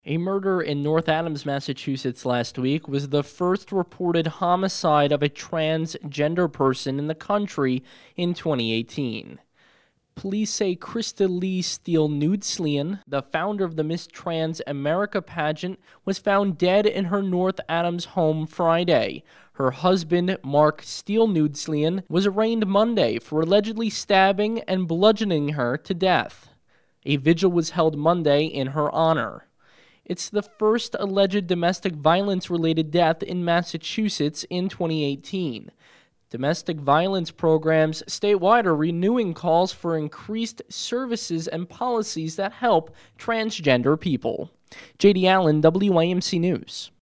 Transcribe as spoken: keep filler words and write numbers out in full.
A murder in North Adams, Massachusetts last week was the first reported homicide of a transgender person in the country in twenty eighteen. Police say Krista Lee Steele-Nutzlien, the founder of the Miss Trans America pageant, was found dead in her North Adams home Friday. Her husband, Mark Steele-Nutzlien, was arraigned Monday for allegedly stabbing and bludgeoning her to death. A vigil was held Monday in her honor. It's the first alleged domestic violence-related death in Massachusetts in twenty eighteen. Domestic violence programs statewide are renewing calls for increased services and policies that help transgender people. J D Allen, W I M C News.